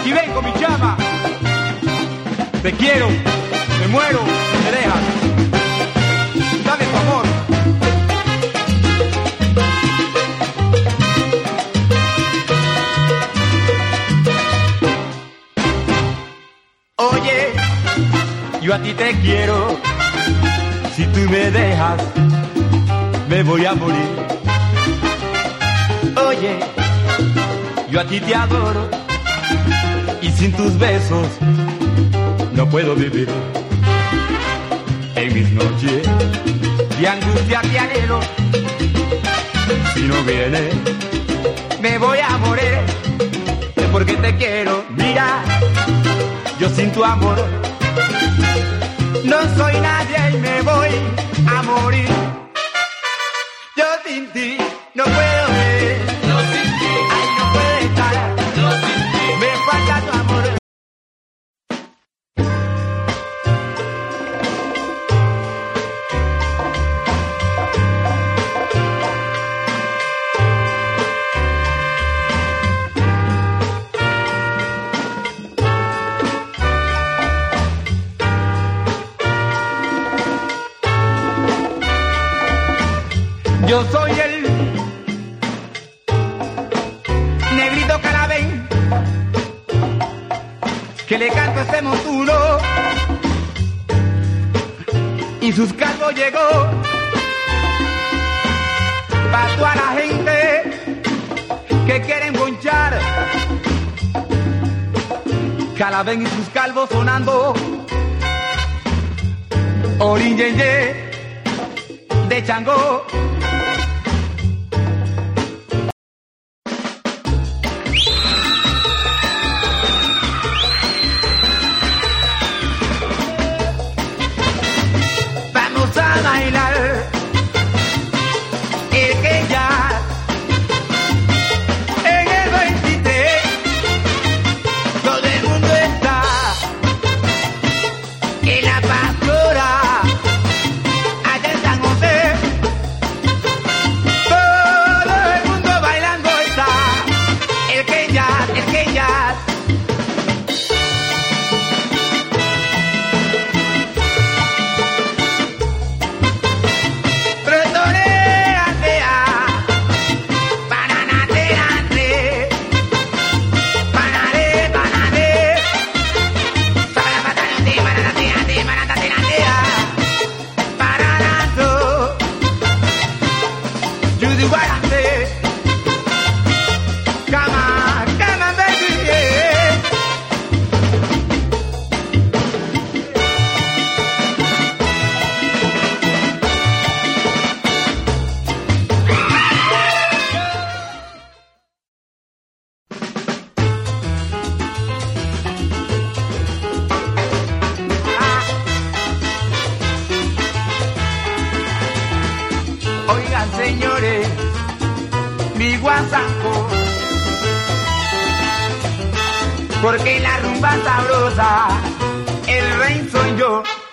aquí vengo, mi chama. Te quiero, me muero, me dejas. Dame tu amor. Oye, yo a ti te quiero. Si tú me dejas, me voy a morir. Oye, yo a ti te adoro. Y sin tus besos no puedo vivir. En mis noches de angustia te anhelo. Si no vienes, me voy a morir. Es porque te quiero. Mira, yo sin tu amor no soy nadie y me voy a morir. Yo sin ti no puedo ver. Yo sin ti, ay, no puedo estar. Yo sin ti, me falta tu amor. Yo soy el negrito Calabén que le canto este montuno y sus calvos llegó pa' toda la gente que quieren bonchar. Calabén y sus calvos sonando Orinjeye de Changó. Señores, mi guasanco, porque la rumba sabrosa, el rey soy yo.